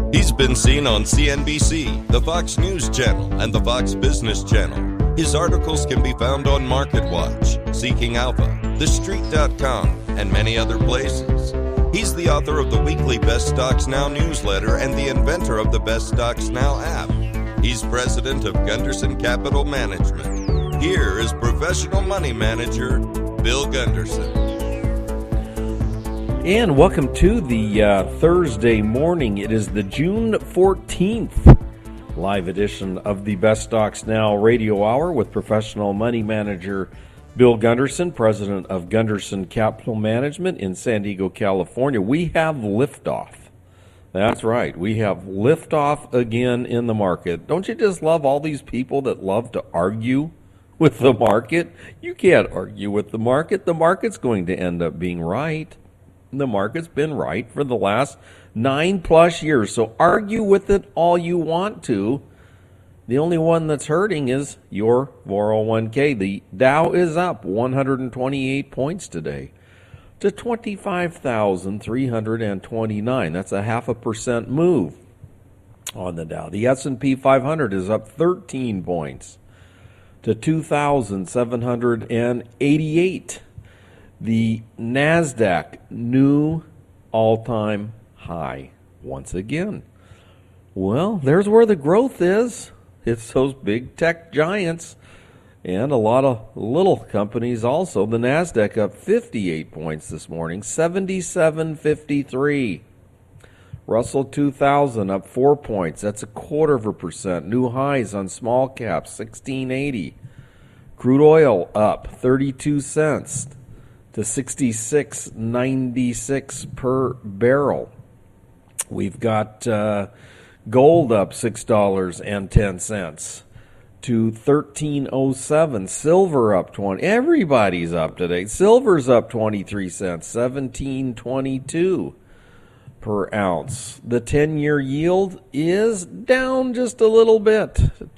He's been seen on CNBC, the Fox News Channel, and the Fox Business Channel. His articles can be found on MarketWatch, Seeking Alpha, TheStreet.com, and many other places. He's the author of the weekly Best Stocks Now newsletter and the inventor of the Best Stocks Now app. He's president of Gunderson Capital Management. Here is professional money manager, Bill Gunderson. And welcome to the Thursday morning. It is the June 14th live edition of the Best Stocks Now radio hour with professional money manager Bill Gunderson, president of Gunderson Capital Management in San Diego, California. We have liftoff. That's right. We have liftoff again in the market. Don't you just love all these people that love to argue with the market? You can't argue with the market. The market's going to end up being right. The market's been right for the last 9+ years. So argue with it all you want to. The only one that's hurting is your 401k. The Dow is up 128 points today to 25,329. That's a 0.5% move on the Dow. The S&P 500 is up 13 points to 2,788. The NASDAQ, new all-time high once again. Well, there's where the growth is. It's those big tech giants and a lot of little companies also. The NASDAQ up 58 points this morning, 77.53. Russell 2000 up 4 points. That's 0.25%. New highs on small caps, 16.80. Crude oil up 32 cents. to $66.96 per barrel. We've got gold up $6.10 to $13.07. Silver up 20. Everybody's up today. Silver's up 23 cents, $17.22 per ounce. The 10-year yield is down just a little bit,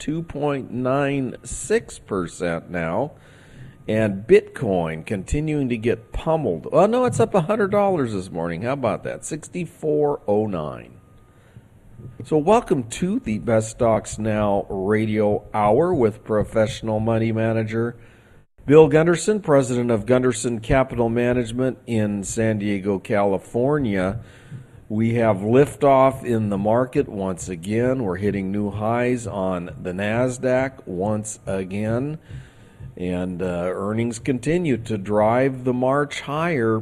2.96% now. And Bitcoin continuing to get pummeled. Oh, no, it's up $100 this morning. How about that? $64.09. So welcome to the Best Stocks Now radio hour with professional money manager Bill Gunderson, president of Gunderson Capital Management in San Diego, California. We have liftoff in the market once again. We're hitting new highs on the NASDAQ once again. And earnings continue to drive the march higher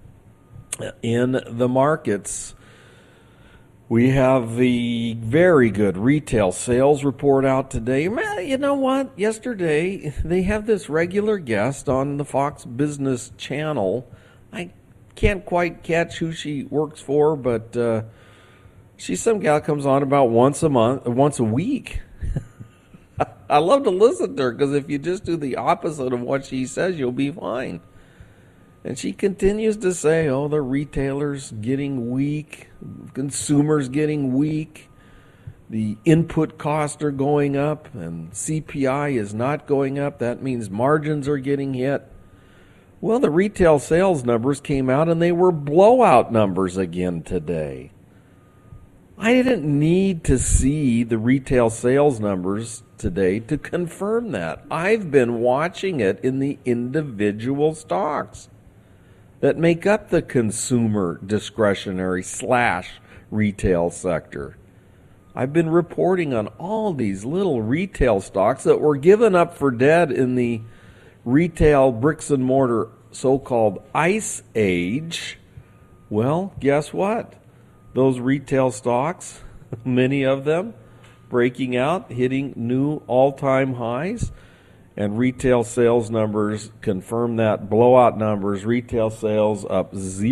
in the markets. We have the very good retail sales report out today. You know what? Yesterday, they have this regular guest on the Fox Business Channel. I can't quite catch who she works for, but she's some gal comes on about once a week. I love to listen to her because if you just do the opposite of what she says, you'll be fine. And she continues to say, oh, the retailers getting weak, consumers getting weak, the input costs are going up, and CPI is not going up. That means margins are getting hit. Well, the retail sales numbers came out, and they were blowout numbers again today. I didn't need to see the retail sales numbers today to confirm that. I've been watching it in the individual stocks that make up the consumer discretionary / retail sector. I've been reporting on all these little retail stocks that were given up for dead in the retail bricks and mortar so-called ice age. Well, guess what? Those retail stocks, many of them, breaking out, hitting new all-time highs, and retail sales numbers confirm that. Blowout numbers, retail sales up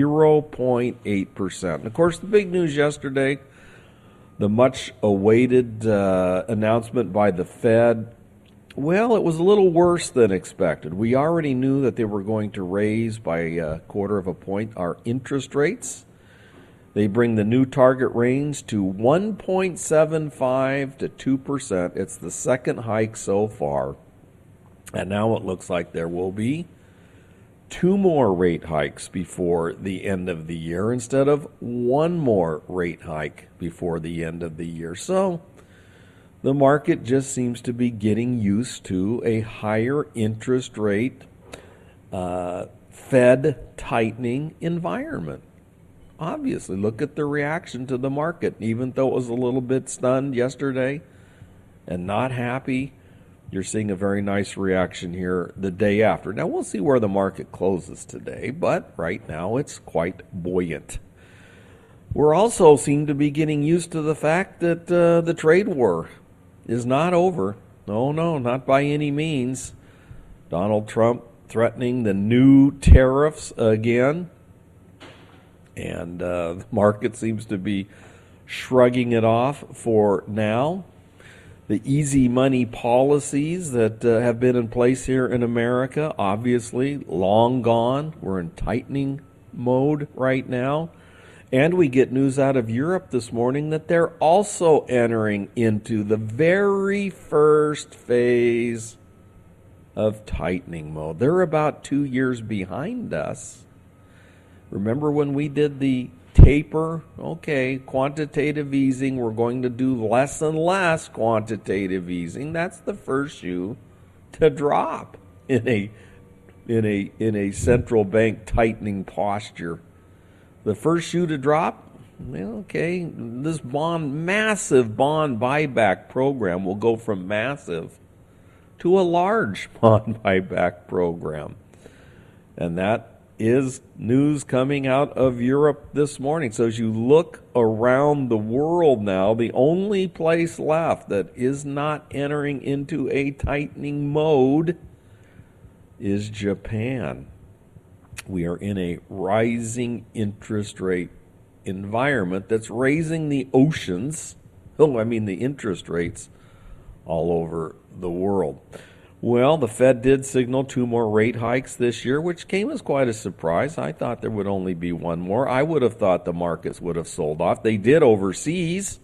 0.8%. And of course, the big news yesterday, the much-awaited announcement by the Fed, well, it was a little worse than expected. We already knew that they were going to raise by 0.25 point our interest rates. They bring the new target range to 1.75 to 2%. It's the second hike so far. And now it looks like there will be 2 more rate hikes before the end of the year instead of 1 more rate hike before the end of the year. So the market just seems to be getting used to a higher interest rate, Fed tightening environment. Obviously, look at the reaction to the market. Even though it was a little bit stunned yesterday and not happy, you're seeing a very nice reaction here the day after. Now, we'll see where the market closes today, but right now it's quite buoyant. We're also seem to be getting used to the fact that the trade war is not over. No, not by any means. Donald Trump threatening the new tariffs again, and the market seems to be shrugging it off for now. The easy money policies that have been in place here in America, obviously long gone. We're in tightening mode right now. And we get news out of Europe this morning that they're also entering into the very first phase of tightening mode. They're about 2 years behind us. Remember when we did the taper? Okay, quantitative easing. We're going to do less and less quantitative easing. That's the first shoe to drop in a central bank tightening posture. The first shoe to drop, okay, this massive bond buyback program will go from massive to a large bond buyback program. And that is news coming out of Europe this morning. So as you look around the world now, the only place left that is not entering into a tightening mode is Japan. We are in a rising interest rate environment that's raising the the interest rates all over the world. Well, the Fed did signal 2 more rate hikes this year, which came as quite a surprise. I thought there would only be 1 more. I would have thought the markets would have sold off. They did overseas.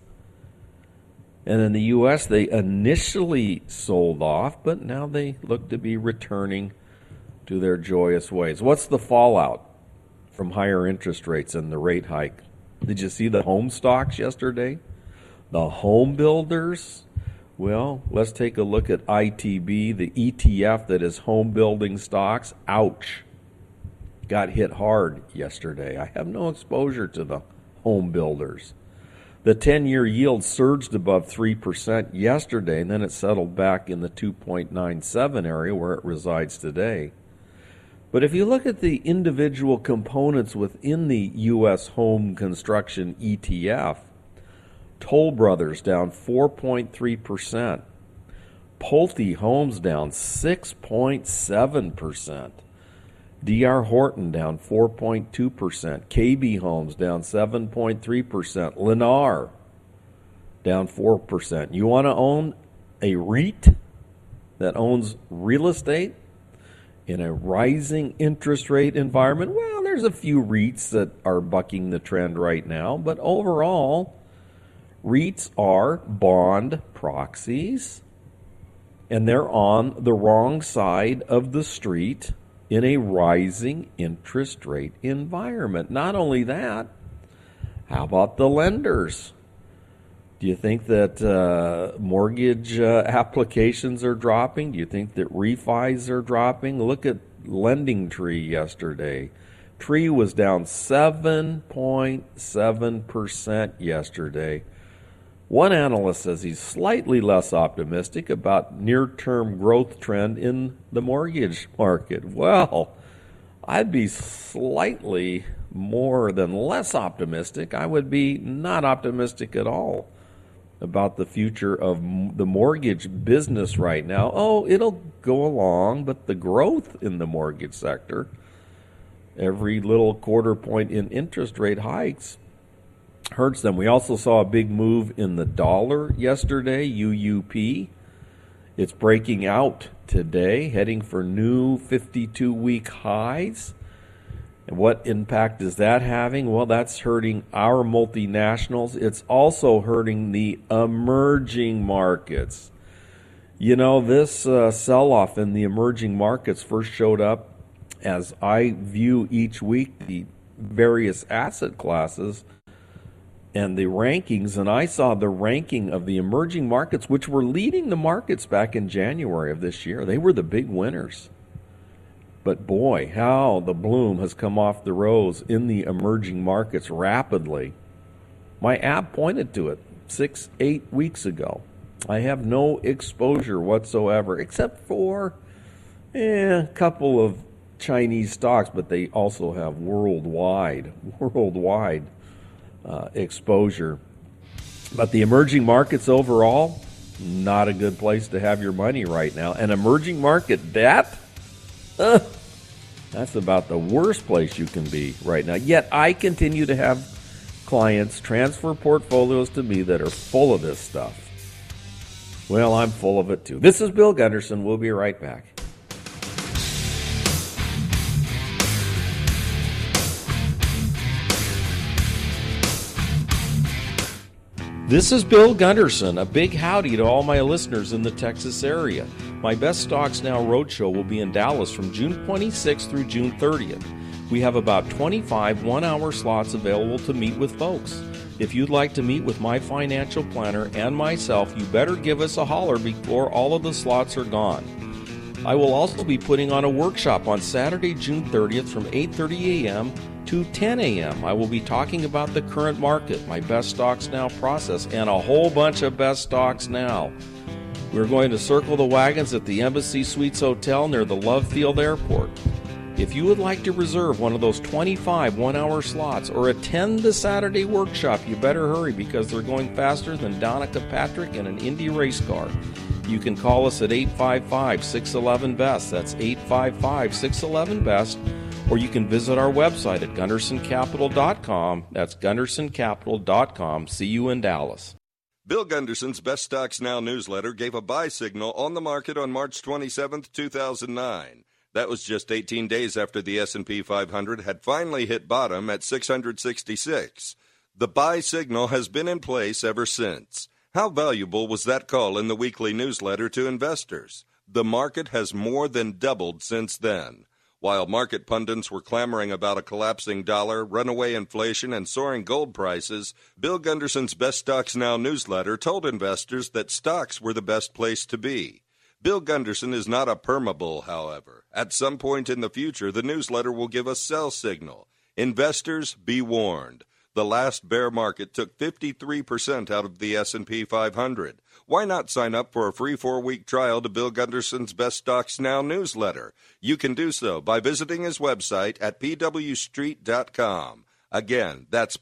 And in the U.S., they initially sold off, but now they look to be returning to their joyous ways. What's the fallout from higher interest rates and the rate hike? Did you see the home stocks yesterday? The home builders? Well, let's take a look at ITB, the ETF that is home building stocks. Ouch. Got hit hard yesterday. I have no exposure to the home builders. The 10-year yield surged above 3% yesterday, and then it settled back in the 2.97 area where it resides today. But if you look at the individual components within the U.S. home construction ETF, Toll Brothers down 4.3%. Pulte Homes down 6.7%. D.R. Horton down 4.2%. KB Homes down 7.3%. Lennar down 4%. You want to own a REIT that owns real estate in a rising interest rate environment? Well, there's a few REITs that are bucking the trend right now, but overall, REITs are bond proxies, and they're on the wrong side of the street in a rising interest rate environment. Not only that, how about the lenders? Do you think that mortgage applications are dropping? Do you think that refis are dropping? Look at LendingTree yesterday. Tree was down 7.7% yesterday. One analyst says he's slightly less optimistic about near-term growth trend in the mortgage market. Well, I'd be slightly more than less optimistic. I would be not optimistic at all about the future of the mortgage business right now. Oh, it'll go along, but the growth in the mortgage sector, every little quarter point in interest rate hikes, hurts them. We also saw a big move in the dollar yesterday, UUP. It's breaking out today, heading for new 52-week highs. And what impact is that having? Well, that's hurting our multinationals. It's also hurting the emerging markets. You know, this sell-off in the emerging markets first showed up as I view each week the various asset classes and the rankings, and I saw the ranking of the emerging markets, which were leading the markets back in January of this year. They were the big winners. But boy, how the bloom has come off the rose in the emerging markets rapidly. My app pointed to it 6-8 weeks ago. I have no exposure whatsoever, except for a couple of Chinese stocks, but they also have worldwide exposure. But the emerging markets overall, not a good place to have your money right now. And emerging market debt, that's about the worst place you can be right now. Yet I continue to have clients transfer portfolios to me that are full of this stuff. Well, I'm full of it too. This is Bill Gunderson. We'll be right back. This is Bill Gunderson. A big howdy to all my listeners in the Texas area. My Best Stocks Now Roadshow will be in Dallas from June 26th through June 30th. We have about 25 one-hour slots available to meet with folks. If you'd like to meet with my financial planner and myself, you better give us a holler before all of the slots are gone. I will also be putting on a workshop on Saturday, June 30th from 8:30 a.m. to 10 a.m. I will be talking about the current market, my Best Stocks Now process, and a whole bunch of Best Stocks Now. We're going to circle the wagons at the Embassy Suites Hotel near the Love Field Airport. If you would like to reserve one of those 25 one-hour slots or attend the Saturday workshop, you better hurry because they're going faster than Danica Patrick in an Indy race car. You can call us at 855-611-BEST. That's 855-611-BEST. Or you can visit our website at GundersonCapital.com. That's GundersonCapital.com. See you in Dallas. Bill Gunderson's Best Stocks Now newsletter gave a buy signal on the market on March 27, 2009. That was just 18 days after the S&P 500 had finally hit bottom at 666. The buy signal has been in place ever since. How valuable was that call in the weekly newsletter to investors? The market has more than doubled since then. While market pundits were clamoring about a collapsing dollar, runaway inflation, and soaring gold prices, Bill Gunderson's Best Stocks Now newsletter told investors that stocks were the best place to be. Bill Gunderson is not a permabull, however. At some point in the future, the newsletter will give a sell signal. Investors, be warned. The last bear market took 53% out of the S&P 500. Why not sign up for a free 4-week trial to Bill Gunderson's Best Stocks Now newsletter? You can do so by visiting his website at pwstreet.com. Again, that's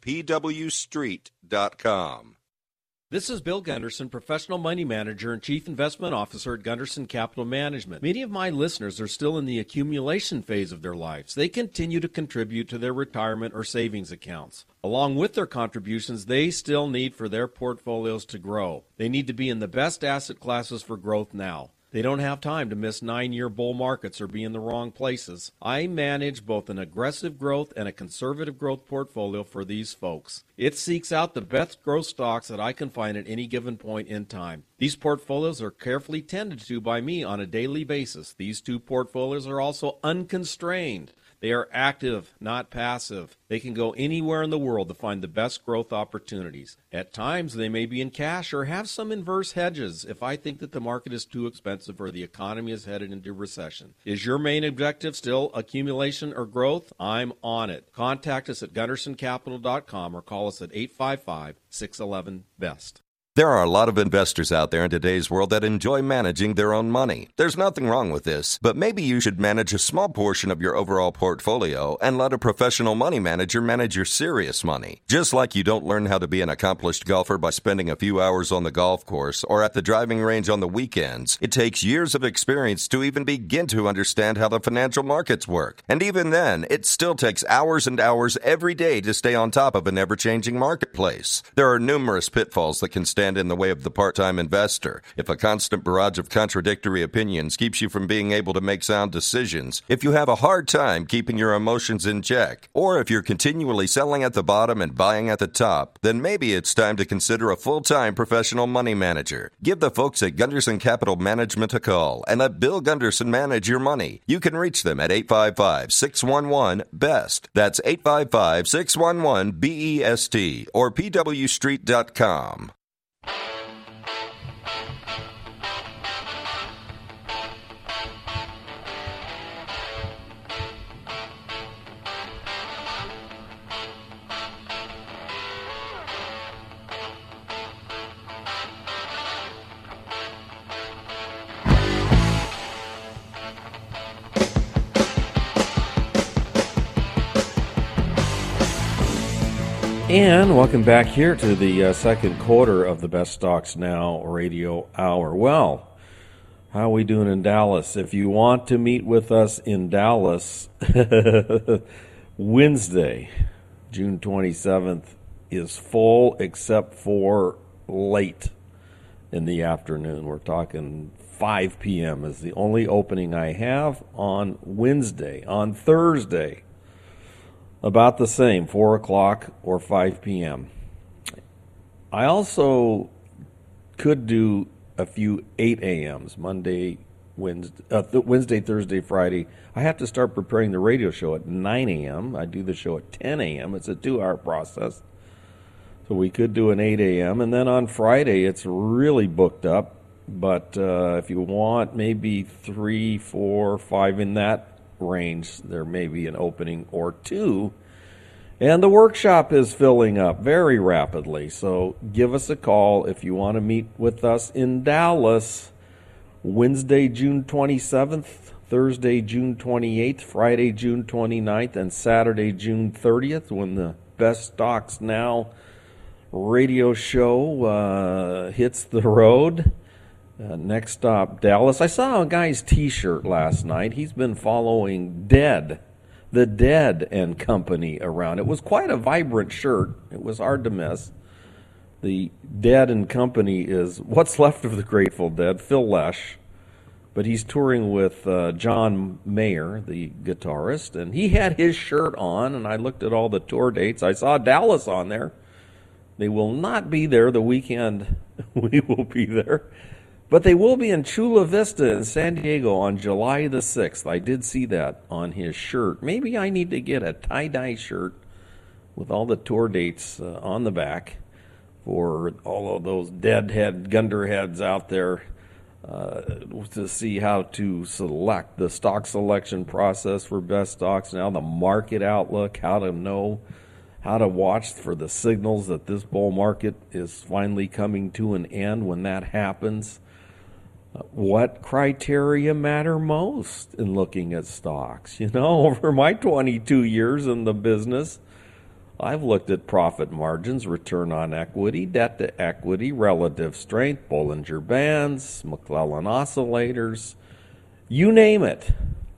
pwstreet.com. This is Bill Gunderson, professional money manager and chief investment officer at Gunderson Capital Management. Many of my listeners are still in the accumulation phase of their lives. They continue to contribute to their retirement or savings accounts. Along with their contributions, they still need for their portfolios to grow. They need to be in the best asset classes for growth now. They don't have time to miss 9-year bull markets or be in the wrong places. I manage both an aggressive growth and a conservative growth portfolio for these folks. It seeks out the best growth stocks that I can find at any given point in time. These portfolios are carefully tended to by me on a daily basis. These two portfolios are also unconstrained. They are active, not passive. They can go anywhere in the world to find the best growth opportunities. At times, they may be in cash or have some inverse hedges if I think that the market is too expensive or the economy is headed into recession. Is your main objective still accumulation or growth? I'm on it. Contact us at GundersonCapital.com or call us at 855-611-BEST. There are a lot of investors out there in today's world that enjoy managing their own money. There's nothing wrong with this, but maybe you should manage a small portion of your overall portfolio and let a professional money manager manage your serious money. Just like you don't learn how to be an accomplished golfer by spending a few hours on the golf course or at the driving range on the weekends, it takes years of experience to even begin to understand how the financial markets work. And even then, it still takes hours and hours every day to stay on top of an ever-changing marketplace. There are numerous pitfalls that can stand stand in the way of the part-time investor, if a constant barrage of contradictory opinions keeps you from being able to make sound decisions, if you have a hard time keeping your emotions in check, or if you're continually selling at the bottom and buying at the top, then maybe it's time to consider a full-time professional money manager. Give the folks at Gunderson Capital Management a call and let Bill Gunderson manage your money. You can reach them at 855-611-BEST. That's 855-611-BEST or pwstreet.com. And welcome back here to the second quarter of the Best Stocks Now radio hour. Well, how are we doing in Dallas? If you want to meet with us in Dallas, Wednesday, June 27th, is full except for late in the afternoon. We're talking 5 p.m. is the only opening I have on Wednesday. On Thursday, about the same, 4 o'clock or 5 p.m. I also could do a few 8 a.m.s, Monday, Wednesday, Thursday, Friday. I have to start preparing the radio show at 9 a.m. I do the show at 10 a.m. It's a 2-hour process. So we could do an 8 a.m. And then on Friday, it's really booked up. But if you want maybe 3, 4, 5 in that range, there may be an opening or two. And the workshop is filling up very rapidly, so give us a call if you want to meet with us in Dallas. Wednesday, June 27th, Thursday, June 28th, Friday, June 29th, and Saturday, June 30th, when the Best Stocks Now radio show hits the road. Next stop, Dallas. I saw a guy's T-shirt last night. He's been following the Dead and Company around. It was quite a vibrant shirt. It was hard to miss. The Dead and Company is what's left of the Grateful Dead, Phil Lesh. But he's touring with John Mayer, the guitarist, and he had his shirt on, and I looked at all the tour dates. I saw Dallas on there. They will not be there the weekend we will be there. But they will be in Chula Vista in San Diego on July the 6th. I did see that on his shirt. Maybe I need to get a tie-dye shirt with all the tour dates on the back for all of those deadhead gunderheads out there to see how to select the stock selection process for Best Stocks Now, the market outlook, how to know, how to watch for the signals that this bull market is finally coming to an end when that happens. What criteria matter most in looking at stocks? You know, over my 22 years in the business, I've looked at profit margins, return on equity, debt to equity, relative strength, Bollinger Bands, McClellan oscillators, you name it.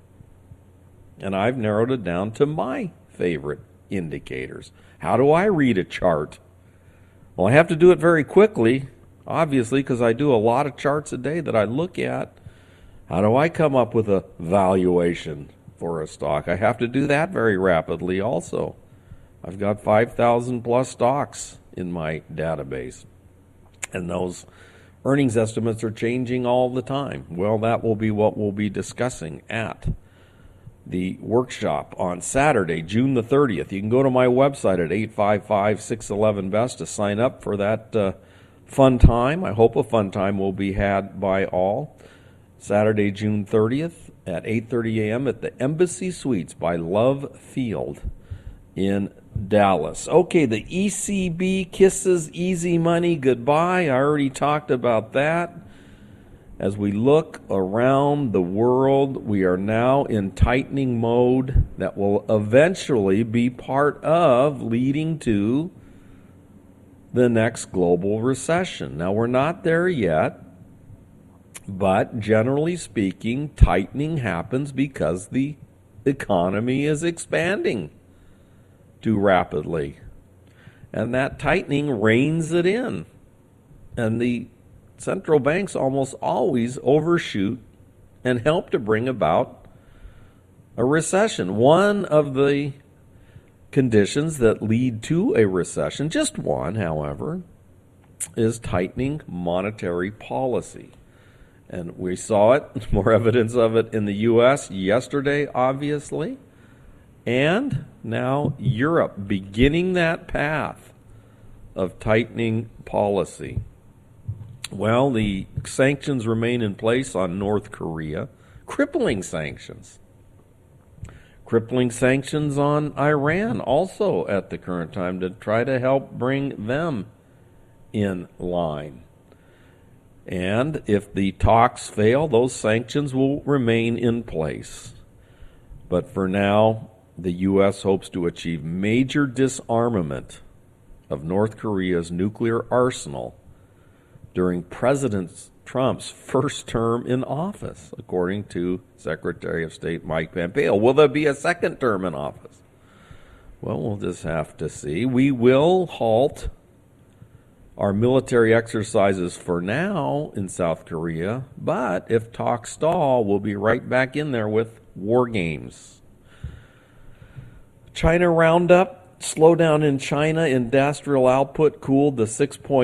And I've narrowed it down to my favorite indicators. How do I read a chart? Well, I have to do it very quickly, obviously, because I do a lot of charts a day that I look at. How do I come up with a valuation for a stock? I have to do that very rapidly also. I've got 5,000 plus stocks in my database, and those earnings estimates are changing all the time. Well, that will be what we'll be discussing at the workshop on Saturday, June the 30th. You can go to my website at 855-611-BEST to sign up for that fun time. I hope a fun time will be had by all. Saturday, June 30th at 8:30 a.m. at the Embassy Suites by Love Field in Dallas. Okay, the ECB kisses easy money goodbye. I already talked about that. As we look around the world, we are now in tightening mode that will eventually be part of leading to the next global recession. Now, we're not there yet, but generally speaking, tightening happens because the economy is expanding too rapidly. And that tightening reins it in. And the central banks almost always overshoot and help to bring about a recession. One of the conditions that lead to a recession, just one, however, is tightening monetary policy. And we saw it, more evidence of it in the U.S. yesterday, obviously. And now Europe beginning that path of tightening policy. Well, the sanctions remain in place on North Korea, crippling sanctions. Crippling sanctions on Iran also at the current time to try to help bring them in line. And if the talks fail, those sanctions will remain in place. But for now, the U.S. hopes to achieve major disarmament of North Korea's nuclear arsenal during President Trump's first term in office, according to Secretary of State Mike Pompeo. Will there be a second term in office? Well, we'll just have to see. We will halt our military exercises for now in South Korea, but if talks stall, we'll be right back in there with war games. China Roundup. Slowdown in China, industrial output cooled to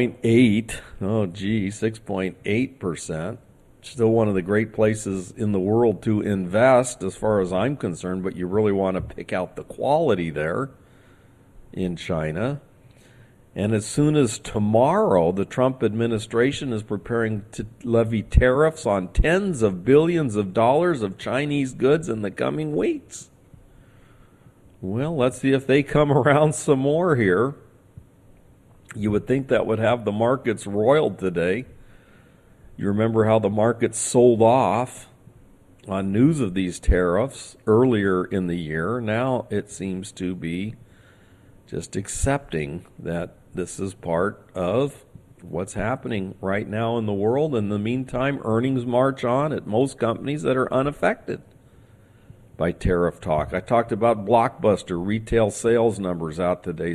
6.8%. Still one of the great places in the world to invest as far as I'm concerned, but you really want to pick out the quality there in China. And as soon as tomorrow, the Trump administration is preparing to levy tariffs on tens of billions of dollars of Chinese goods in the coming weeks. Well, let's see if they come around some more here. You would think that would have the markets roiled today. You remember how the markets sold off on news of these tariffs earlier in the year. Now it seems to be just accepting that this is part of what's happening right now in the world. In the meantime, earnings march on at most companies that are unaffected by tariff talk. I talked about Blockbuster retail sales numbers out today,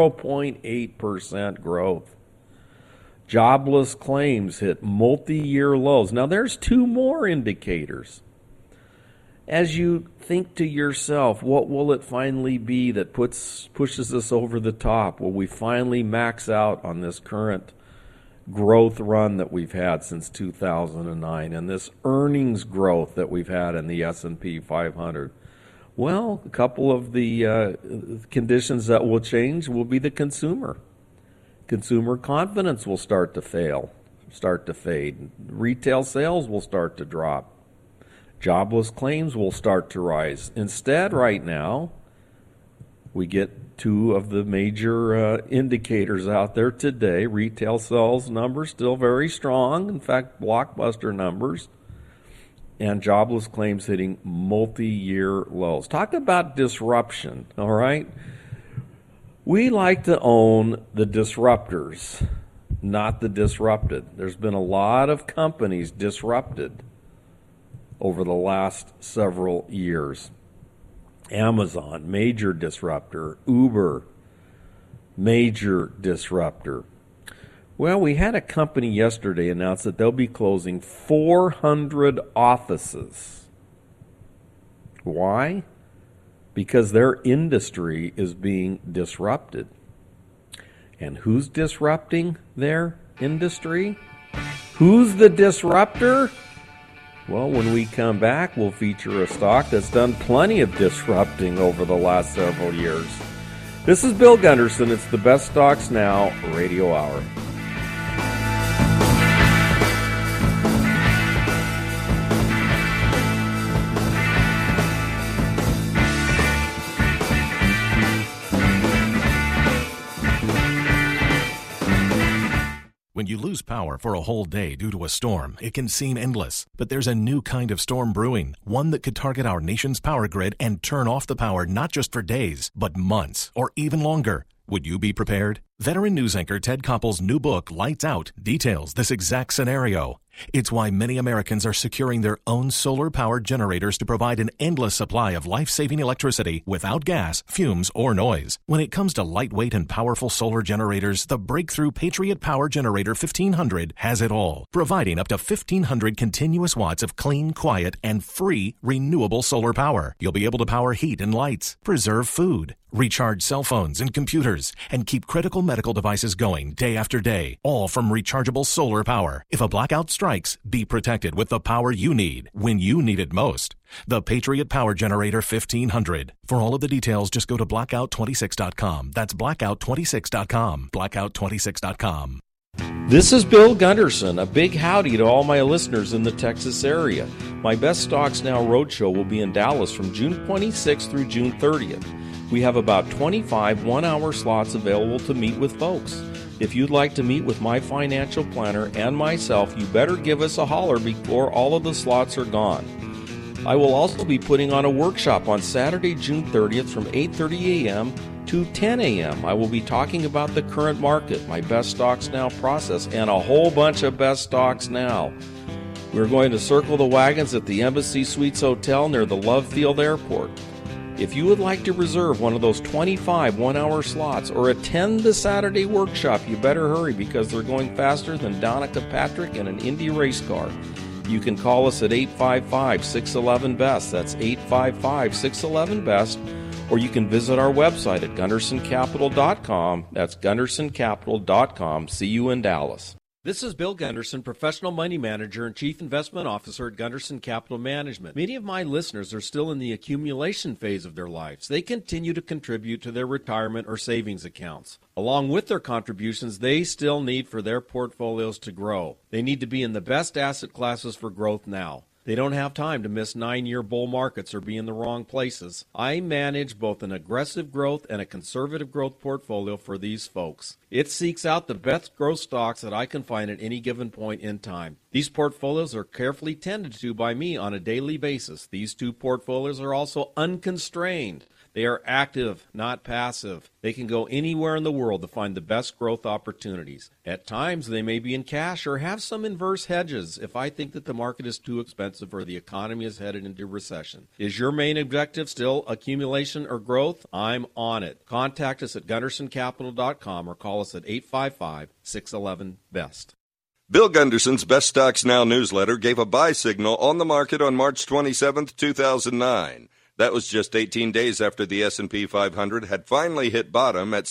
0.8% growth. Jobless claims hit multi-year lows. Now there's two more indicators. As you think to yourself, what will it finally be that pushes us over the top? Will we finally max out on this current growth run that we've had since 2009 and this earnings growth that we've had in the S&P 500? Well, a couple of the conditions that will change will be the consumer. Consumer confidence will start to fade. Retail sales will start to drop. Jobless claims will start to rise. Instead, right now, we get two of the major indicators out there today. Retail sales numbers still very strong. In fact, Blockbuster numbers. And jobless claims hitting multi-year lows. Talk about disruption, all right? We like to own the disruptors, not the disrupted. There's been a lot of companies disrupted over the last several years. Amazon, major disruptor. Uber, major disruptor. Well, we had a company yesterday announce that they'll be closing 400 offices. Why? Because their industry is being disrupted. And who's disrupting their industry? Who's the disruptor? Well, when we come back, we'll feature a stock that's done plenty of disrupting over the last several years. This is Bill Gunderson. It's the Best Stocks Now Radio Hour. When you lose power for a whole day due to a storm, it can seem endless. But there's a new kind of storm brewing, one that could target our nation's power grid and turn off the power not just for days, but months or even longer. Would you be prepared? Veteran news anchor Ted Koppel's new book, Lights Out, details this exact scenario. It's why many Americans are securing their own solar-powered generators to provide an endless supply of life-saving electricity without gas, fumes, or noise. When it comes to lightweight and powerful solar generators, the breakthrough Patriot Power Generator 1500 has it all, providing up to 1,500 continuous watts of clean, quiet, and free renewable solar power. You'll be able to power heat and lights, preserve food, recharge cell phones and computers, and keep critical medical devices going day after day, all from rechargeable solar power. If a blackout strikes, be protected with the power you need when you need it most. The Patriot Power Generator 1500. For all of the details, just go to blackout26.com. That's blackout26.com. Blackout26.com. This is Bill Gunderson. A big howdy to all my listeners in the Texas area. My Best Stocks Now Roadshow will be in Dallas from June 26th through June 30th. We have about 25 one-hour slots available to meet with folks. If you'd like to meet with my financial planner and myself, you better give us a holler before all of the slots are gone. I will also be putting on a workshop on Saturday, June 30th from 8:30 a.m. to 10 a.m. I will be talking about the current market, my Best Stocks Now process, and a whole bunch of Best Stocks Now. We're going to circle the wagons at the Embassy Suites Hotel near the Love Field Airport. If you would like to reserve one of those 25 one-hour slots or attend the Saturday workshop, you better hurry because they're going faster than Danica Patrick in an Indy race car. You can call us at 855-611-BEST. That's 855-611-BEST. Or you can visit our website at GundersonCapital.com. That's GundersonCapital.com. See you in Dallas. This is Bill Gunderson, Professional Money Manager and Chief Investment Officer at Gunderson Capital Management. Many of my listeners are still in the accumulation phase of their lives. They continue to contribute to their retirement or savings accounts. Along with their contributions, they still need for their portfolios to grow. They need to be in the best asset classes for growth now. They don't have time to miss 9-year bull markets or be in the wrong places. I manage both an aggressive growth and a conservative growth portfolio for these folks. It seeks out the best growth stocks that I can find at any given point in time. These portfolios are carefully tended to by me on a daily basis. These two portfolios are also unconstrained. They are active, not passive. They can go anywhere in the world to find the best growth opportunities. At times, they may be in cash or have some inverse hedges if I think that the market is too expensive or the economy is headed into recession. Is your main objective still accumulation or growth? I'm on it. Contact us at GundersonCapital.com or call us at 855-611-BEST. Bill Gunderson's Best Stocks Now newsletter gave a buy signal on the market on March 27, 2009. That was just 18 days after the S&P 500 had finally hit bottom at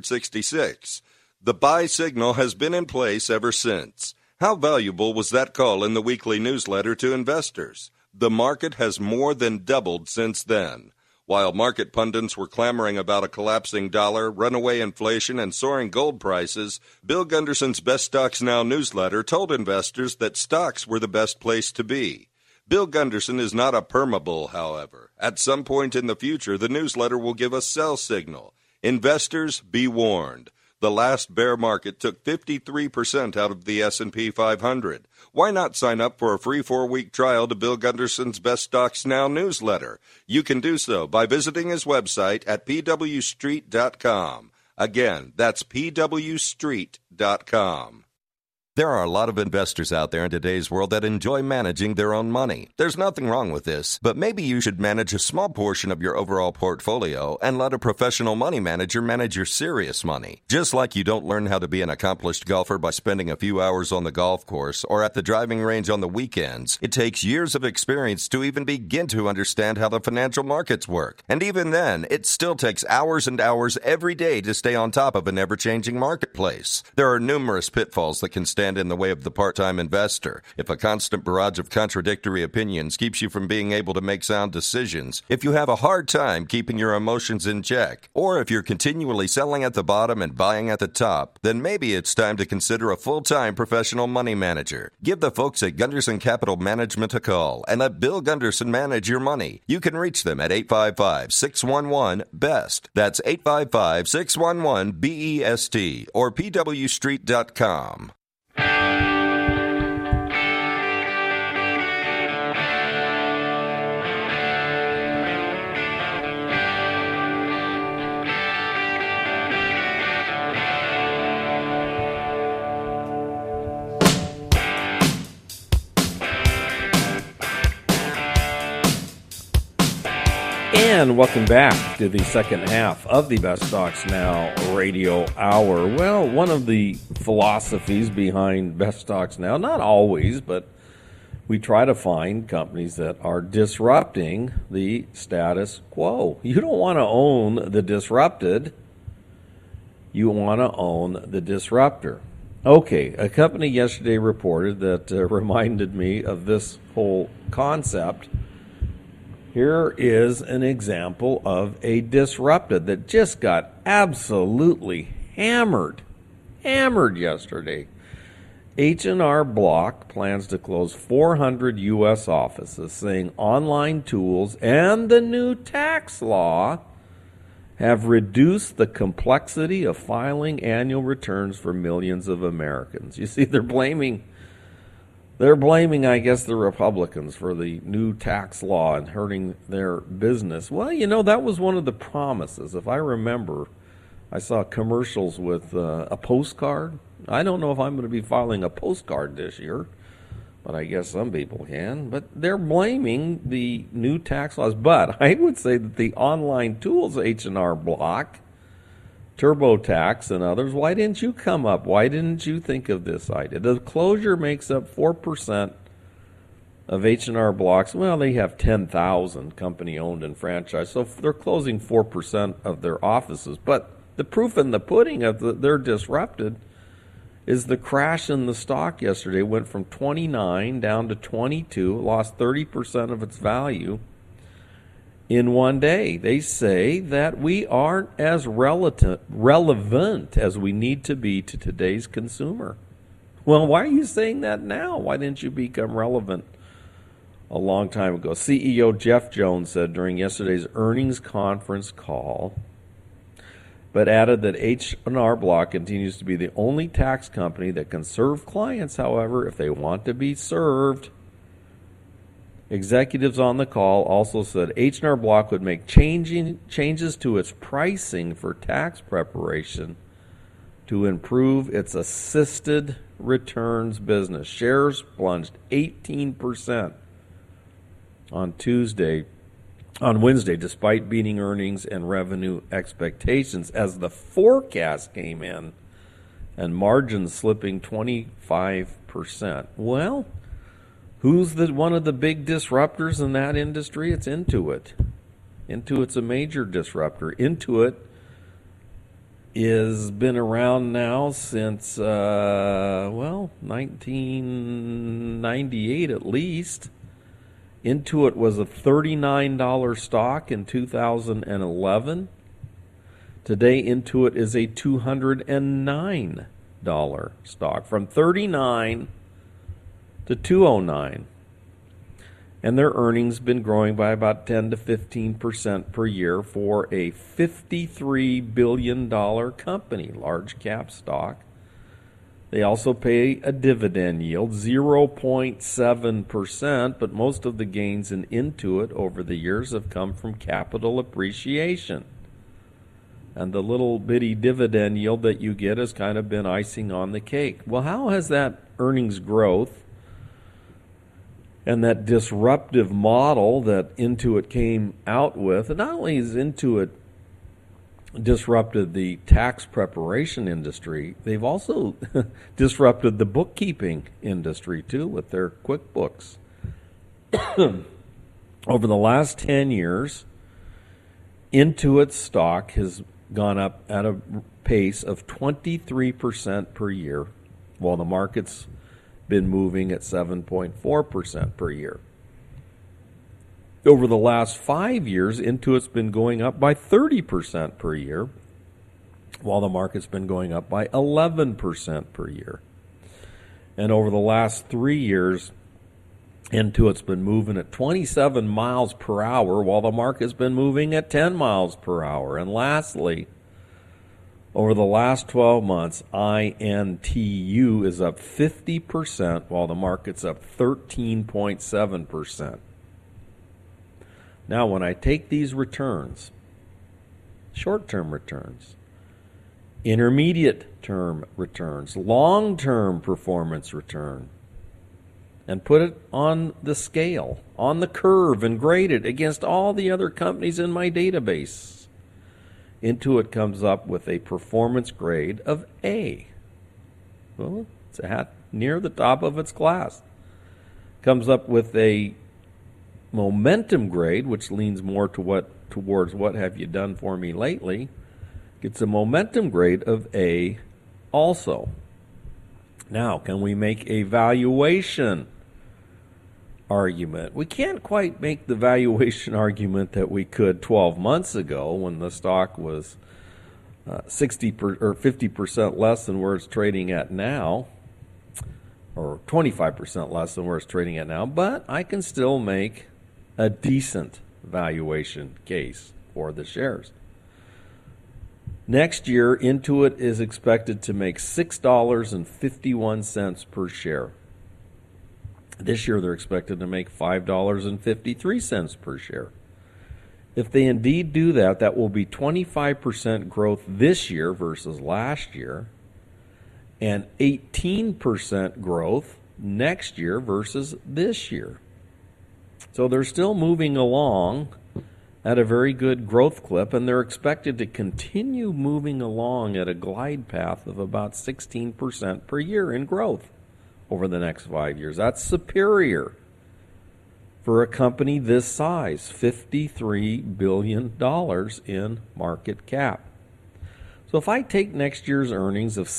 666. The buy signal has been in place ever since. How valuable was that call in the weekly newsletter to investors? The market has more than doubled since then. While market pundits were clamoring about a collapsing dollar, runaway inflation, and soaring gold prices, Bill Gunderson's Best Stocks Now newsletter told investors that stocks were the best place to be. Bill Gunderson is not a permabull, however. At some point in the future, the newsletter will give a sell signal. Investors, be warned. The last bear market took 53% out of the S&P 500. Why not sign up for a free 4-week trial to Bill Gunderson's Best Stocks Now newsletter? You can do so by visiting his website at pwstreet.com. Again, that's pwstreet.com. There are a lot of investors out there in today's world that enjoy managing their own money. There's nothing wrong with this, but maybe you should manage a small portion of your overall portfolio and let a professional money manager manage your serious money. Just like you don't learn how to be an accomplished golfer by spending a few hours on the golf course or at the driving range on the weekends, it takes years of experience to even begin to understand how the financial markets work. And even then, it still takes hours and hours every day to stay on top of an ever-changing marketplace. There are numerous pitfalls that can stand in the way of the part-time investor. If a constant barrage of contradictory opinions keeps you from being able to make sound decisions, if you have a hard time keeping your emotions in check, or if you're continually selling at the bottom and buying at the top, then maybe it's time to consider a full-time professional money manager. Give the folks at Gunderson Capital Management a call and let Bill Gunderson manage your money. You can reach them at 855-611-BEST. That's 855-611-BEST or pwstreet.com. And welcome back to the second half of the Best Stocks Now radio hour. Well, one of the philosophies behind Best Stocks Now, not always, but we try to find companies that are disrupting the status quo. You don't want to own the disrupted. You want to own the disruptor. Okay, a company yesterday reported that reminded me of this whole concept. Here is an example of a disrupted that just got absolutely hammered yesterday. H&R Block plans to close 400 U.S. offices, saying online tools and the new tax law have reduced the complexity of filing annual returns for millions of Americans. You see, they're blaming, I guess, the Republicans for the new tax law and hurting their business. Well, you know, that was one of the promises. If I remember, I saw commercials with a postcard. I don't know if I'm going to be filing a postcard this year, but I guess some people can. But they're blaming the new tax laws. But I would say that the online tools, H&R Block, TurboTax, and others, why didn't you come up? Why didn't you think of this idea? The closure makes up 4% of H&R Block's. Well, they have 10,000 company-owned and franchised, so they're closing 4% of their offices. But the proof in the pudding of they're disrupted is the crash in the stock yesterday. Went from 29 down to 22, lost 30% of its value in one day. They say that we aren't as relevant as we need to be to today's consumer. Well, why are you saying that now? Why didn't you become relevant a long time ago? CEO Jeff Jones said during yesterday's earnings conference call, but added that H&R Block continues to be the only tax company that can serve clients, however, if they want to be served. Executives on the call also said H&R Block would make changes to its pricing for tax preparation to improve its assisted returns business. Shares plunged 18% on Wednesday, despite beating earnings and revenue expectations, as the forecast came in and margins slipping 25%. Well, who's one of the big disruptors in that industry? It's Intuit. Intuit's a major disruptor. Intuit has been around now since, 1998 at least. Intuit was a $39 stock in 2011. Today, Intuit is a $209 stock, from $39 to $209. And their earnings been growing by about 10 to 15% per year for a $53 billion company, large cap stock. They also pay a dividend yield, 0.7%, but most of the gains in Intuit over the years have come from capital appreciation. And the little bitty dividend yield that you get has kind of been icing on the cake. Well, how has that earnings growth and that disruptive model that Intuit came out with, and not only has Intuit disrupted the tax preparation industry, they've also disrupted the bookkeeping industry too with their QuickBooks. Over the last 10 years, Intuit's stock has gone up at a pace of 23% per year, while the market's been moving at 7.4% per year. Over the last 5 years, Intuit's been going up by 30% per year, while the market's been going up by 11% per year. And over the last 3 years, Intuit's been moving at 27 miles per hour, while the market's been moving at 10 miles per hour. And lastly, over the last 12 months, INTU is up 50%, while the market's up 13.7%. Now, when I take these returns, short-term returns, intermediate-term returns, long-term performance return, and put it on the scale, on the curve, and grade it against all the other companies in my database, Intuit comes up with a performance grade of A. Well, it's near the top of its class. Comes up with a momentum grade, which leans more towards what have you done for me lately. Gets a momentum grade of A also. Now, can we make a valuation argument? We can't quite make the valuation argument that we could 12 months ago when the stock was 50% less than where it's trading at now, or 25% less than where it's trading at now, but I can still make a decent valuation case for the shares. Next year, Intuit is expected to make $6.51 per share. This year, they're expected to make $5.53 per share. If they indeed do that, that will be 25% growth this year versus last year, and 18% growth next year versus this year. So they're still moving along at a very good growth clip, and they're expected to continue moving along at a glide path of about 16% per year in growth over the next 5 years. That's superior for a company this size, $53 billion in market cap. So if I take next year's earnings of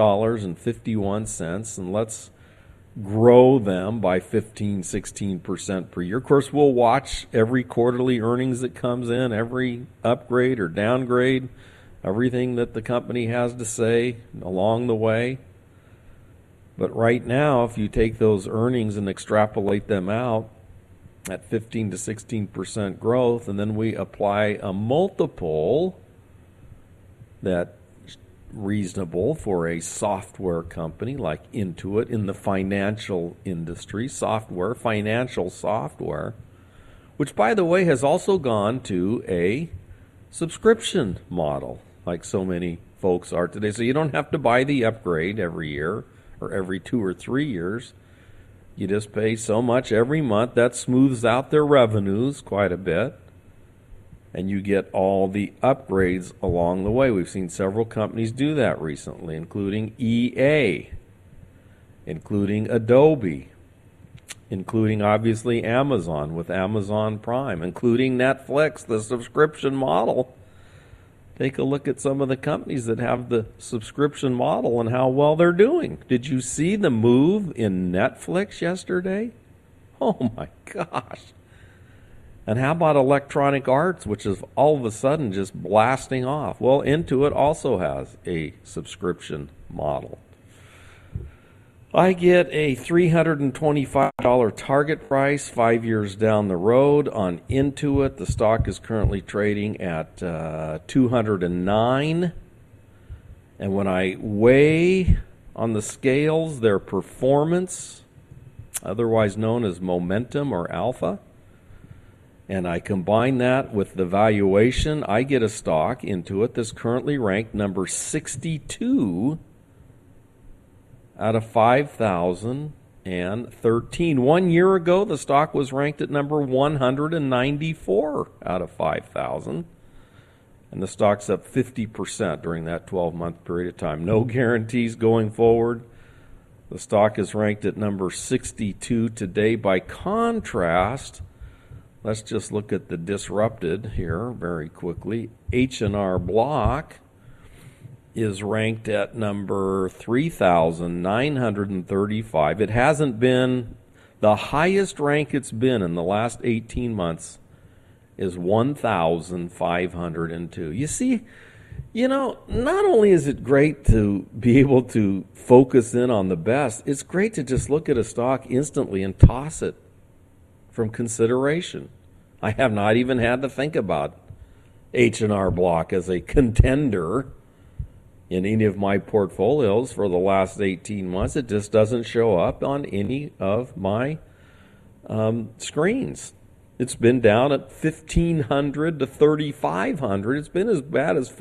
$6.51 and let's grow them by 15-16% per year. Of course, we'll watch every quarterly earnings that comes in, every upgrade or downgrade, everything that the company has to say along the way. But right now, if you take those earnings and extrapolate them out at 15-16% growth, and then we apply a multiple that reasonable for a software company like Intuit in the financial industry, financial software, which, by the way, has also gone to a subscription model like so many folks are today. So you don't have to buy the upgrade every year or every 2 or 3 years. You just pay so much every month. That smooths out their revenues quite a bit, and you get all the upgrades along the way. We've seen several companies do that recently, including EA, including Adobe, including obviously Amazon with Amazon Prime, including Netflix, the subscription model. Take a look at some of the companies that have the subscription model and how well they're doing. Did you see the move in Netflix yesterday? Oh my gosh. And how about Electronic Arts, which is all of a sudden just blasting off? Well, Intuit also has a subscription model. I get a $325 target price 5 years down the road on Intuit. The stock is currently trading at 209. And when I weigh on the scales their performance, otherwise known as momentum or alpha, and I combine that with the valuation, I get a stock Intuit that's currently ranked number 62 out of 5,013. 1 year ago, the stock was ranked at number 194 out of 5,000. And the stock's up 50% during that 12-month period of time. No guarantees going forward. The stock is ranked at number 62 today. By contrast, let's just look at the disrupted here very quickly. H&R Block is ranked at number 3,935. It hasn't been, the highest rank it's been in the last 18 months is 1,502. You see, not only is it great to be able to focus in on the best, it's great to just look at a stock instantly and toss it from consideration. I have not even had to think about H&R Block as a contender in any of my portfolios for the last 18 months. It just doesn't show up on any of my screens. It's been down at 1,500 to 3,500. It's been as bad as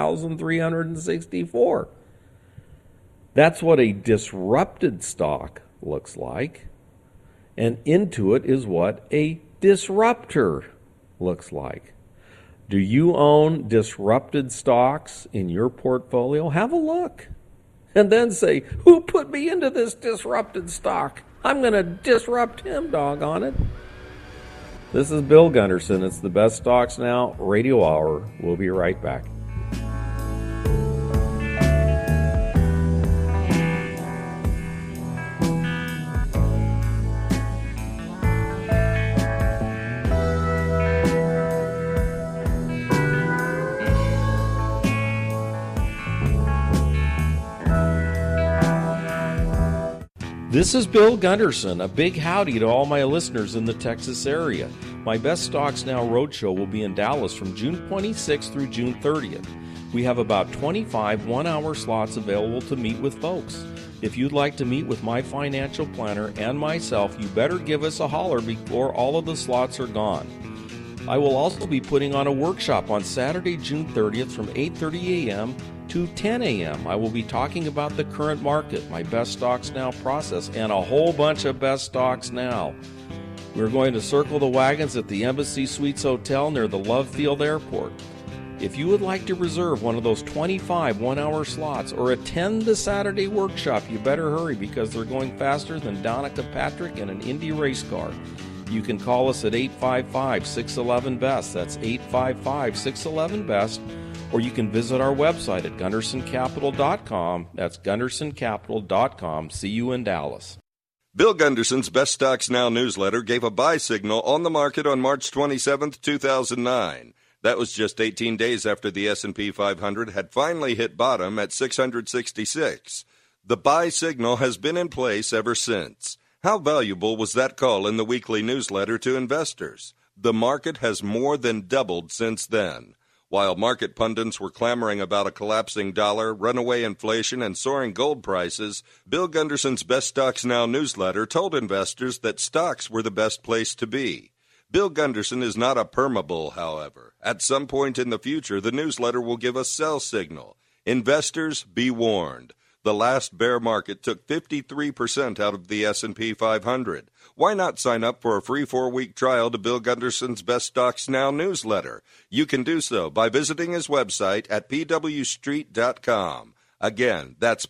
4,364. That's what a disrupted stock looks like. And Intuit is what a disruptor looks like. Do you own disrupted stocks in your portfolio? Have a look. And then say, who put me into this disrupted stock? I'm going to disrupt him, doggone it. This is Bill Gunderson. It's the Best Stocks Now Radio Hour. We'll be right back. This is Bill Gunderson. A big howdy to all my listeners in the Texas area. My Best Stocks Now Roadshow will be in Dallas from June 26th through June 30th. We have about 25 one-hour slots available to meet with folks. If you'd like to meet with my financial planner and myself, you better give us a holler before all of the slots are gone. I will also be putting on a workshop on Saturday, June 30th from 8:30 a.m. to 10 a.m. I will be talking about the current market, my Best Stocks Now process, and a whole bunch of Best Stocks Now. We're going to circle the wagons at the Embassy Suites Hotel near the Love Field Airport. If you would like to reserve one of those 25 one-hour slots or attend the Saturday workshop, you better hurry because they're going faster than Danica Patrick in an Indy race car. You can call us at 855-611-BEST. That's 855-611-BEST. Or you can visit our website at GundersonCapital.com. That's GundersonCapital.com. See you in Dallas. Bill Gunderson's Best Stocks Now newsletter gave a buy signal on the market on March 27, 2009. That was just 18 days after the S&P 500 had finally hit bottom at 666. The buy signal has been in place ever since. How valuable was that call in the weekly newsletter to investors? The market has more than doubled since then. While market pundits were clamoring about a collapsing dollar, runaway inflation, and soaring gold prices, Bill Gunderson's Best Stocks Now newsletter told investors that stocks were the best place to be. Bill Gunderson is not a permabull, however. At some point in the future, the newsletter will give a sell signal. Investors, be warned. The last bear market took 53% out of the S&P 500. Why not sign up for a free 4-week trial to Bill Gunderson's Best Stocks Now newsletter? You can do so by visiting his website at pwstreet.com. Again, that's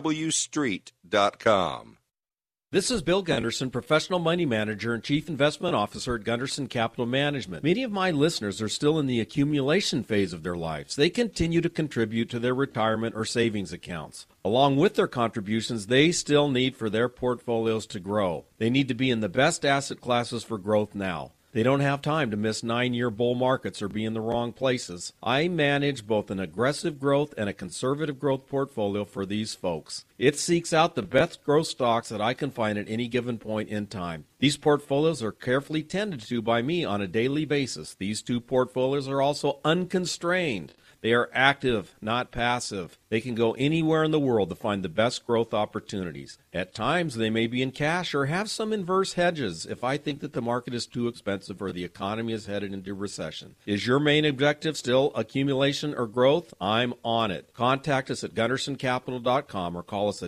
pwstreet.com. This is Bill Gunderson, Professional Money Manager and Chief Investment Officer at Gunderson Capital Management. Many of my listeners are still in the accumulation phase of their lives. They continue to contribute to their retirement or savings accounts. Along with their contributions, they still need for their portfolios to grow. They need to be in the best asset classes for growth now. They don't have time to miss 9-year bull markets or be in the wrong places. I manage both an aggressive growth and a conservative growth portfolio for these folks. It seeks out the best growth stocks that I can find at any given point in time. These portfolios are carefully tended to by me on a daily basis. These two portfolios are also unconstrained. They are active, not passive. They can go anywhere in the world to find the best growth opportunities. At times, they may be in cash or have some inverse hedges if I think that the market is too expensive or the economy is headed into recession. Is your main objective still accumulation or growth? I'm on it. Contact us at GundersonCapital.com or call us at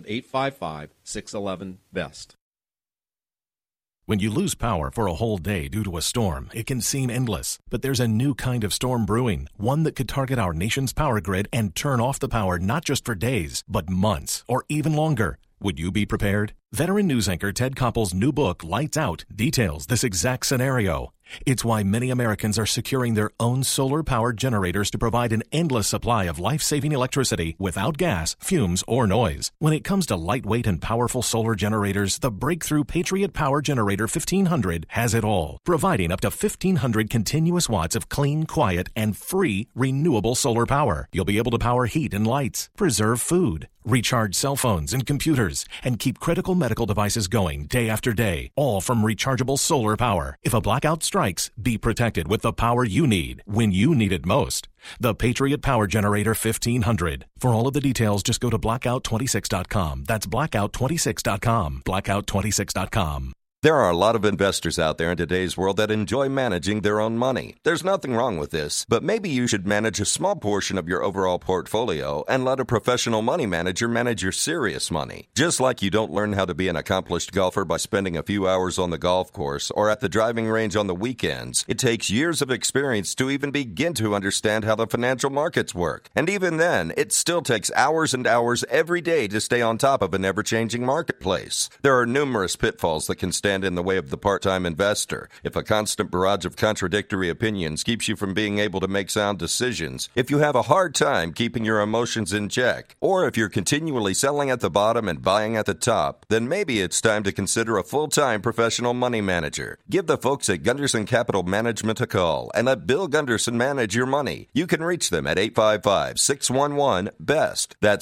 855-611-BEST. When you lose power for a whole day due to a storm, it can seem endless. But there's a new kind of storm brewing, one that could target our nation's power grid and turn off the power not just for days, but months or even longer. Would you be prepared? Veteran news anchor Ted Koppel's new book, Lights Out, details this exact scenario. It's why many Americans are securing their own solar-powered generators to provide an endless supply of life-saving electricity without gas, fumes, or noise. When it comes to lightweight and powerful solar generators, the breakthrough Patriot Power Generator 1500 has it all, providing up to 1,500 continuous watts of clean, quiet, and free renewable solar power. You'll be able to power heat and lights, preserve food, recharge cell phones and computers, and keep critical medical devices going day after day, all from rechargeable solar power. If a blackout strikes, be protected with the power you need when you need it most. The Patriot Power Generator 1500. For all of the details, just go to blackout26.com. That's blackout26.com. Blackout26.com. There are a lot of investors out there in today's world that enjoy managing their own money. There's nothing wrong with this, but maybe you should manage a small portion of your overall portfolio and let a professional money manager manage your serious money. Just like you don't learn how to be an accomplished golfer by spending a few hours on the golf course or at the driving range on the weekends, it takes years of experience to even begin to understand how the financial markets work. And even then, it still takes hours and hours every day to stay on top of an ever-changing marketplace. There are numerous pitfalls that can stand in the way of the part-time investor. If a constant barrage of contradictory opinions keeps you from being able to make sound decisions, if you have a hard time keeping your emotions in check, or if you're continually selling at the bottom and buying at the top, then maybe it's time to consider a full-time professional money manager. Give the folks at Gunderson Capital Management a call and let Bill Gunderson manage your money. You can reach them at 855-611-BEST. That's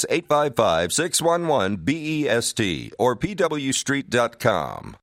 855-611-BEST or pwstreet.com.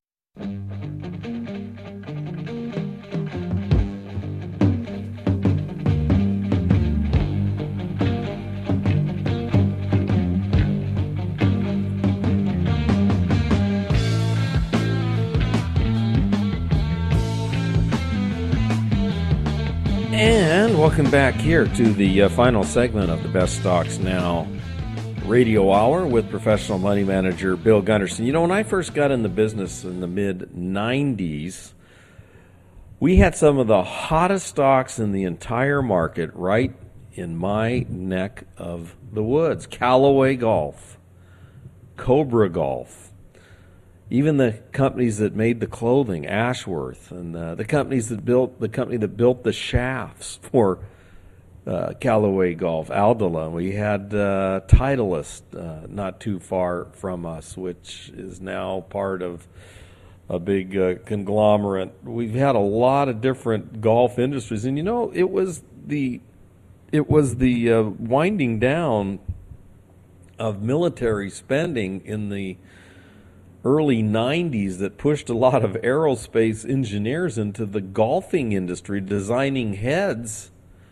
And welcome back here to the final segment of the Best Stocks Now Radio Hour with professional money manager Bill Gunderson. You know, when I first got in the business in the mid-90s, we had some of the hottest stocks in the entire market right in my neck of the woods. Callaway Golf, Cobra Golf, even the companies that made the clothing, Ashworth, and the company that built the shafts for Callaway Golf, Aldila. We had Titleist not too far from us, which is now part of a big conglomerate. We've had a lot of different golf industries, and you know, it was the winding down of military spending in the early 90s that pushed a lot of aerospace engineers into the golfing industry, designing heads.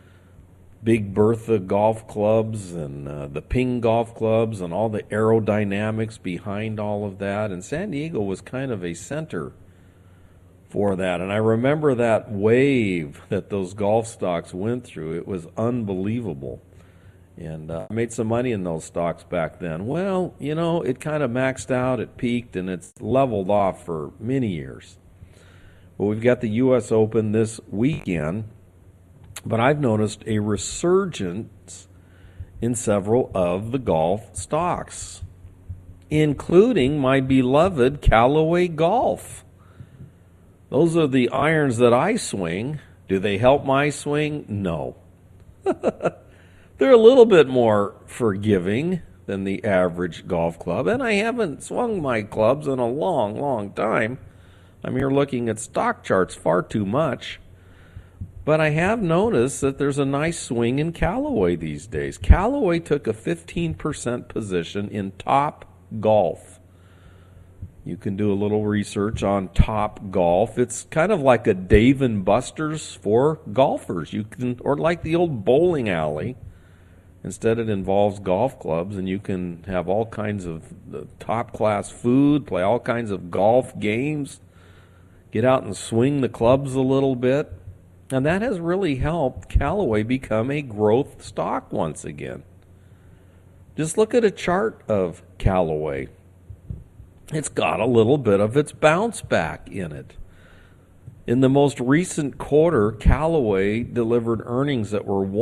Big Bertha golf clubs and the Ping golf clubs and all the aerodynamics behind all of that. And San Diego was kind of a center for that. And I remember that wave that those golf stocks went through. It was unbelievable. And I made some money in those stocks back then. Well, you know, it kind of maxed out, it peaked, and it's leveled off for many years. Well, we've got the U.S. Open this weekend. But I've noticed a resurgence in several of the golf stocks, including my beloved Callaway Golf. Those are the irons that I swing. Do they help my swing? No. They're a little bit more forgiving than the average golf club, and I haven't swung my clubs in a long, long time. I'm here looking at stock charts far too much. But I have noticed that there's a nice swing in Callaway these days. Callaway took a 15% position in Top Golf. You can do a little research on Top Golf. It's kind of like a Dave & Buster's for golfers. You can, or like the old bowling alley. Instead, it involves golf clubs, and you can have all kinds of top-class food, play all kinds of golf games, get out and swing the clubs a little bit. And that has really helped Callaway become a growth stock once again. Just look at a chart of Callaway. It's got a little bit of its bounce back in it. In the most recent quarter, Callaway delivered earnings that were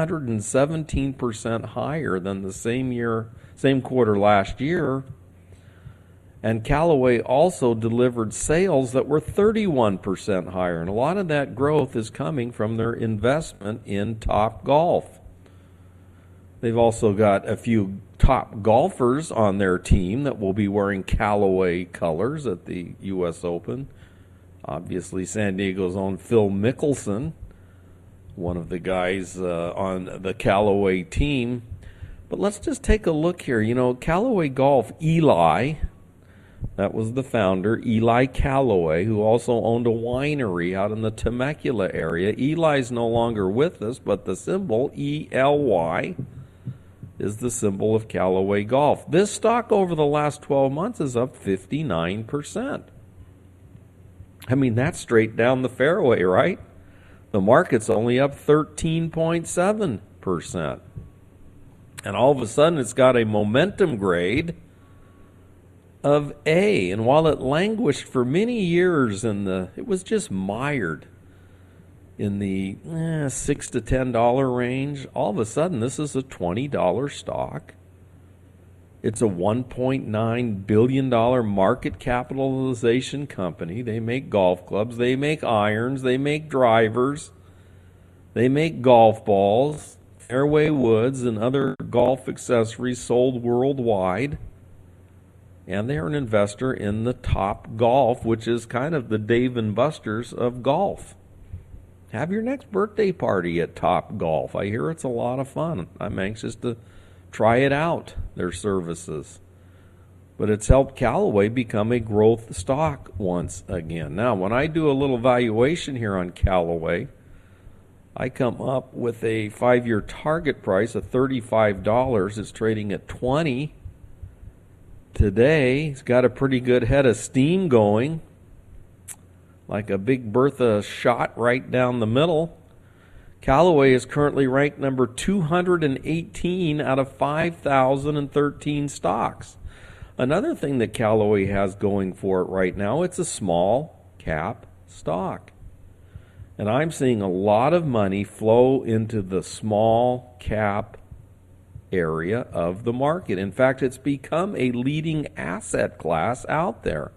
117% higher than the same quarter last year. And Callaway also delivered sales that were 31% higher. And a lot of that growth is coming from their investment in Top Golf. They've also got a few top golfers on their team that will be wearing Callaway colors at the U.S. Open. Obviously, San Diego's own Phil Mickelson, one of the guys on the Callaway team. But let's just take a look here. You know, Callaway Golf, Eli, that was the founder, Eli Callaway, who also owned a winery out in the Temecula area. Eli's no longer with us, but the symbol, ELY, is the symbol of Callaway Golf. This stock over the last 12 months is up 59%. I mean, that's straight down the fairway, right? The market's only up 13.7%. And all of a sudden, it's got a momentum grade of A. And while it languished for many years it was just mired in the $6 to $10 range, all of a sudden, this is a $20 stock. It's a $1.9 billion market capitalization company. They make golf clubs, they make irons, they make drivers, they make golf balls, fairway woods, and other golf accessories sold worldwide. And they're an investor in the Top Golf, which is kind of the Dave & Buster's of golf. Have your next birthday party at Top Golf. I hear it's a lot of fun. I'm anxious to try it out, their services. But it's helped Callaway become a growth stock once again. Now, when I do a little valuation here on Callaway, I come up with a 5-year target price of $35. It's trading at $20 today. It's got a pretty good head of steam going, like a Big Bertha shot right down the middle. Callaway is currently ranked number 218 out of 5,013 stocks. Another thing that Callaway has going for it right now, it's a small cap stock. And I'm seeing a lot of money flow into the small cap area of the market. In fact, it's become a leading asset class out there.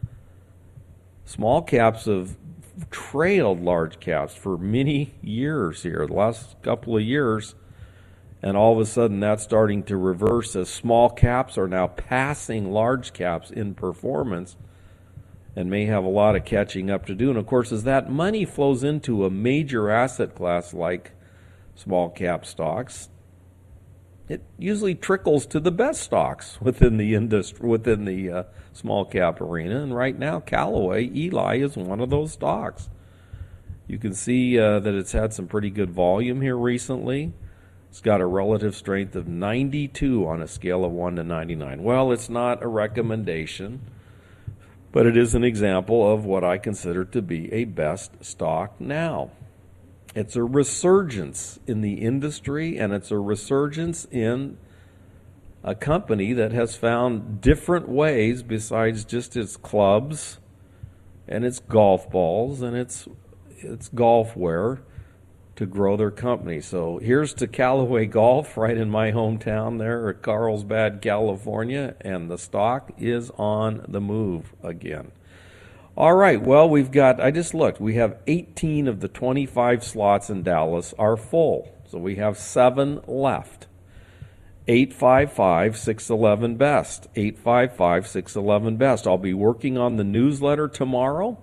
Small caps have trailed large caps for many years here, the last couple of years, and all of a sudden that's starting to reverse as small caps are now passing large caps in performance and may have a lot of catching up to do. And of course, as that money flows into a major asset class like small cap stocks, it usually trickles to the best stocks within the industry, within the small cap arena. And right now, Callaway, Eli, is one of those stocks. You can see that it's had some pretty good volume here recently. It's got a relative strength of 92 on a scale of 1 to 99. Well, it's not a recommendation, but it is an example of what I consider to be a best stock now. It's a resurgence in the industry, and it's a resurgence in a company that has found different ways besides just its clubs and its golf balls and its golf wear to grow their company. So here's to Callaway Golf right in my hometown there at Carlsbad, California, and the stock is on the move again. All right, well, I just looked. We have 18 of the 25 slots in Dallas are full. So we have 7 left. 855-611-BEST. 855-611-BEST. I'll be working on the newsletter tomorrow.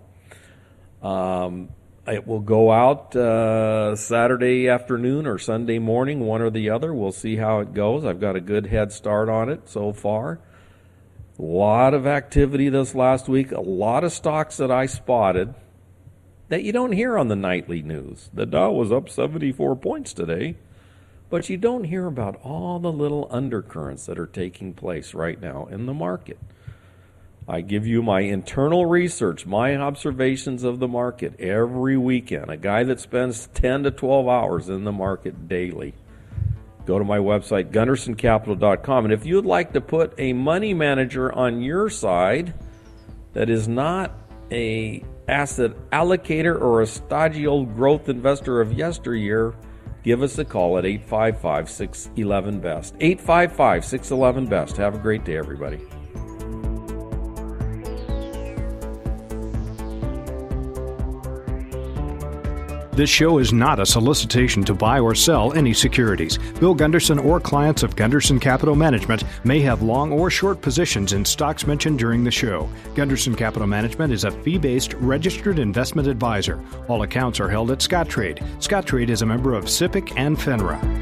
It will go out Saturday afternoon or Sunday morning, one or the other. We'll see how it goes. I've got a good head start on it so far. A lot of activity this last week, a lot of stocks that I spotted that you don't hear on the nightly news. The Dow was up 74 points today, but you don't hear about all the little undercurrents that are taking place right now in the market. I give you my internal research, my observations of the market every weekend. A guy that spends 10 to 12 hours in the market daily. Go to my website, GundersonCapital.com. And if you'd like to put a money manager on your side that is not a asset allocator or a stodgy old growth investor of yesteryear, give us a call at 855-611-BEST. 855-611-BEST. Have a great day, everybody. This show is not a solicitation to buy or sell any securities. Bill Gunderson or clients of Gunderson Capital Management may have long or short positions in stocks mentioned during the show. Gunderson Capital Management is a fee-based registered investment advisor. All accounts are held at Scottrade. Scottrade is a member of SIPC and FINRA.